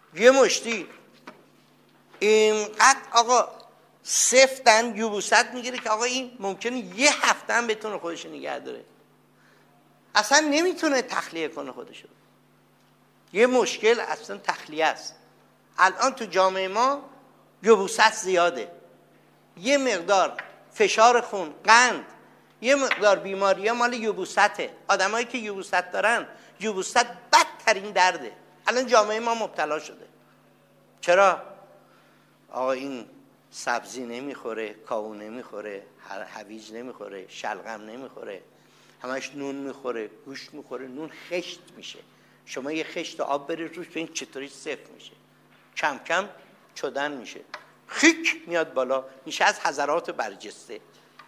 یه مشتی اینقدر آقا سفتن یبوست میگیره که آقا این ممکنه یه هفته هم بتونه خودش نگه داره، اصلا نمیتونه تخلیه کنه خودشو. یه مشکل اصلا تخلیه است. الان تو جامعه ما یبوست زیاده، یه مقدار فشار خون، قند، یه مقدار بیماری ها مال یبوسته. آدمایی که یبوست دارن، یبوست بدترین درده. الان جامعه ما مبتلا شده. چرا؟ آقا این سبزی نمیخوره، کاهو نمیخوره، هویج نمیخوره، شلغم نمیخوره، همش نون میخوره، گوشت میخوره. نون خشت میشه. شما یه خشت آب برید روش ببین چطوری سفت میشه، کم کم چدن میشه، خیک میاد بالا، میشه از حضرات برجسته.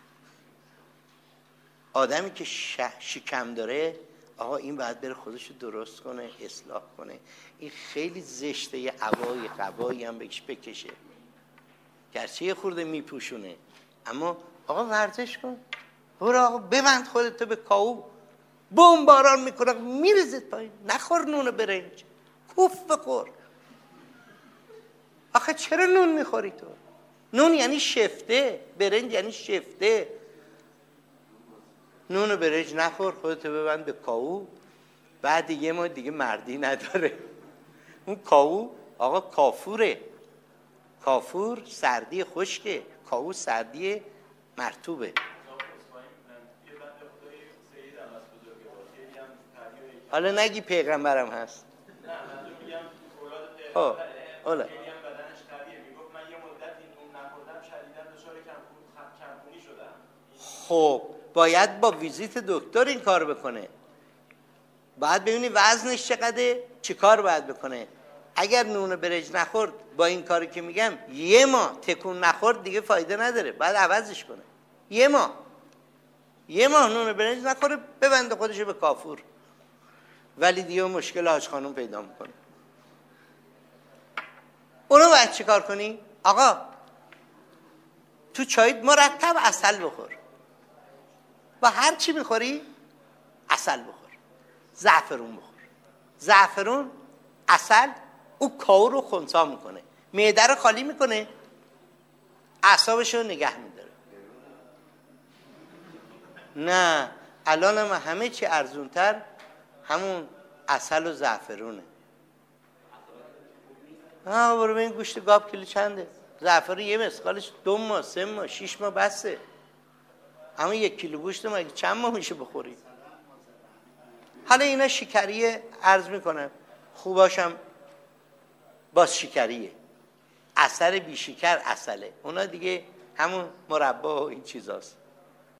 آدمی که شکم داره، آقا این باید بره خودشو درست کنه، اصلاح کنه. این خیلی زشته، یه قبایی هم بهش بکشه، گرچه یه خورده میپوشونه، اما آقا ورزش کن، برو آقا ببند خودتو به کاهو، بوم باران میکنه میریزید پایین. نخور نون برنج، کوف بخور. آخه چرا نون میخوری تو؟ نون یعنی شفته، برنج یعنی شفته. نون و برنج نخور، خودتو ببند به کاهو. بعد یه ما دیگه مردی نداره. اون کاهو آقا کافوره. کافور سردی خشکه، کاهو سردی مرطوبه. حالا نگی پیغمبرم هست. اولا خب باید با ویزیت دکتر این کار بکنه. باید ببینی وزنش چقدره، چی کار باید بکنه. اگر نون برنج نخورد، با این کاری که میگم یه ماه تکون نخورد دیگه فایده نداره، باید عوضش کنه. یه ماه نون برنج نخوره، ببنده خودشو به کافور. ولی دیگه مشکل حاج خانم پیدا میکنه. اونو باید چی کار کنی؟ آقا تو چایت مرتب عسل بخور. با هر چی میخوری عسل بخور، زعفرون بخور. زعفرون، عسل، او کاهو رو خنثی میکنه، معده رو خالی میکنه، اعصابش رو نگه میداره. نه الان هم همه چی ارزونتر همون عسل و زعفرونه. برو ببین گوشت گاو کیلو چنده، زعفرون یه مسقالش 2 ماه 3 ماه 6 ماه بسه. اما 1 کیلو گوشت مگه چند ماه میشه بخوری؟ حالا اینا شکریه، عرض میکنم خوباشم باز شکریه، اثر بی شکر اصله، اونا دیگه همون مربا و این چیزاست.